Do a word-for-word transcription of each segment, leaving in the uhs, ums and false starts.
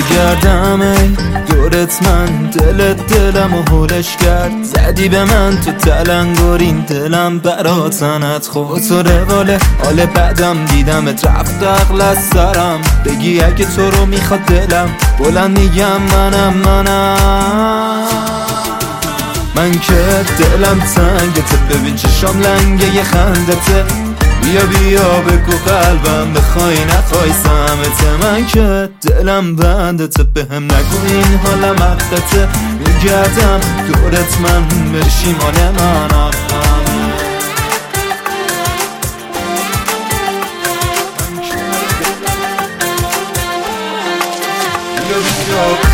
میگردم ای دورت من، دلت دلم و هولش کرد. زدی به من تو تلنگارین، دلم برا تنت خود تو رواله. حال بعدم دیدمت رفت عقل از سرم، بگی اگه تو رو میخواد دلم، بلند میگم منم منم. من که دلم تنگته، ببین چشام لنگه یه خندته. بیا بیا بگو قلبم، بخوای نخوای سمته. من که دلم بندته، بهم نگو این حالم حقته. میگردم دورت من، بشی مال من آخم. بیا بیا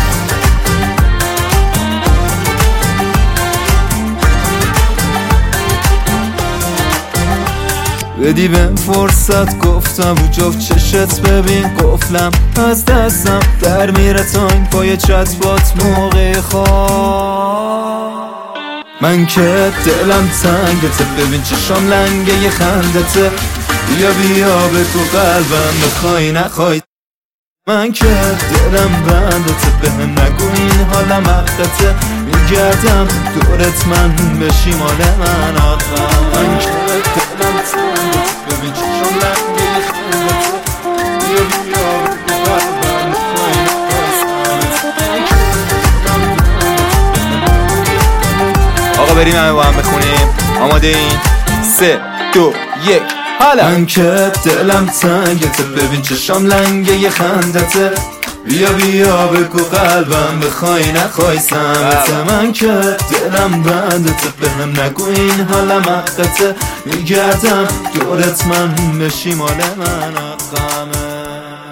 بدی بهم فرصت، گفتم و جفت چشت ببین قفلم از دستم در میره تا این پای چتبات موقع خواب. من که دلم تنگته، ببین چشام لنگه یه خندته. بیا بیا بگو قلبم، بخوای نخوای. من که دلم بندته، بهم نگو این حالم حقته. میگردم دورت من، بشی مال من آخم. من که دلم تنگته، ببین چشم لنگه یه خندته. بیا بیا بگو قلبم، بخوای نخوای. آقا بریم همه با هم بخونیم. آماده این؟ سه دو یک حالا. من که دلم تنگته، ببین چشام لنگه یه خندته. بیا بیا بگو قلبم، بخوای نخوای سمته. من که دلم بندته، بهم نگو این حالم حقته. میگردم دورت من، بشی مال من آخمه.